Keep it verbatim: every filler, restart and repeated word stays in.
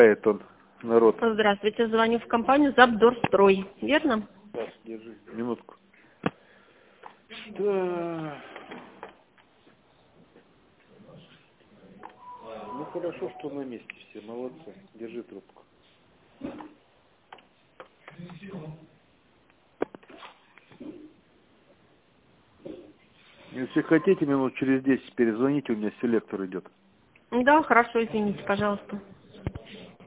Это он, народ. Здравствуйте, звоню в компанию Забдорстрой, верно? Да, держи, минутку. Да. Ну хорошо, что на месте все, молодцы. Держи трубку. Если хотите, минут через десять перезвоните, у меня селектор идет. Да, хорошо, извините, пожалуйста.